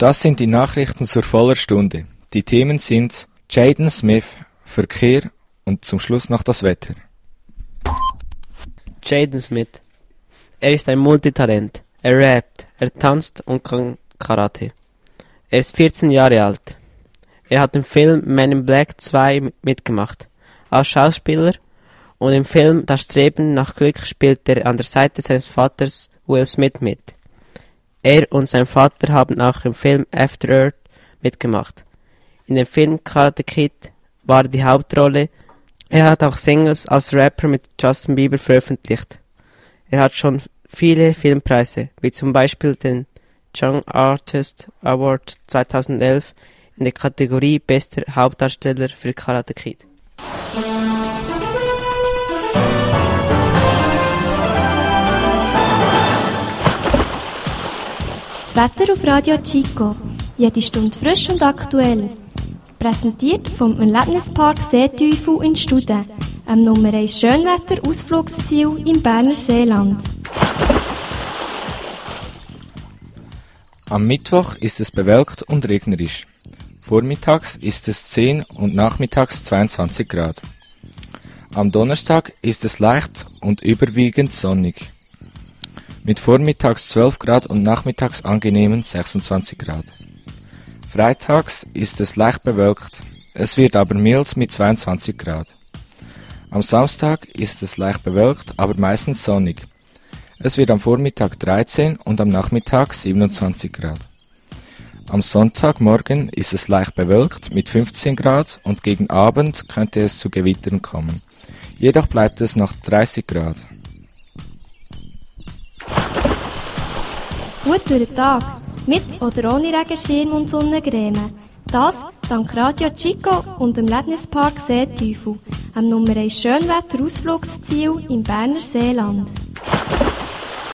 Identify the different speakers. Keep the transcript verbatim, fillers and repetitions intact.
Speaker 1: Das sind die Nachrichten zur voller Stunde. Die Themen sind Jaden Smith, Verkehr und zum Schluss noch das Wetter.
Speaker 2: Jaden Smith. Er ist ein Multitalent. Er rappt, er tanzt und kann Karate. Er ist vierzehn Jahre alt. Er hat im Film Men in Black zwei mitgemacht, als Schauspieler, und im Film Das Streben nach Glück spielt er an der Seite seines Vaters Will Smith mit. Er und sein Vater haben auch im Film After Earth mitgemacht. In dem Film Karate Kid war die Hauptrolle. Er hat auch Singles als Rapper mit Justin Bieber veröffentlicht. Er hat schon viele Filmpreise, wie zum Beispiel den Young Artist Award zweitausendelf in der Kategorie Bester Hauptdarsteller für Karate Kid.
Speaker 3: Das Wetter auf Radio Chico. Jede Stunde frisch und aktuell. Präsentiert vom Erlebnispark Seeteufel in Studen, einem Nummer eins Schönwetter-Ausflugsziel im Berner Seeland.
Speaker 1: Am Mittwoch ist es bewölkt und regnerisch. Vormittags ist es zehn und nachmittags zweiundzwanzig Grad. Am Donnerstag ist es leicht und überwiegend sonnig. Mit vormittags zwölf Grad und nachmittags angenehmen sechsundzwanzig Grad. Freitags ist es leicht bewölkt, es wird aber mild mit zweiundzwanzig Grad. Am Samstag ist es leicht bewölkt, aber meistens sonnig. Es wird am Vormittag dreizehn und am Nachmittag siebenundzwanzig Grad. Am Sonntagmorgen ist es leicht bewölkt mit fünfzehn Grad und gegen Abend könnte es zu Gewittern kommen. Jedoch bleibt es noch dreißig Grad.
Speaker 3: Gut durch den Tag, mit oder ohne Regenschirm und Sonnencreme. Das dank Radio Chico und dem Erlebnispark Seeteufel, einem Nummer eins Schönwetter-Ausflugsziel im Berner Seeland.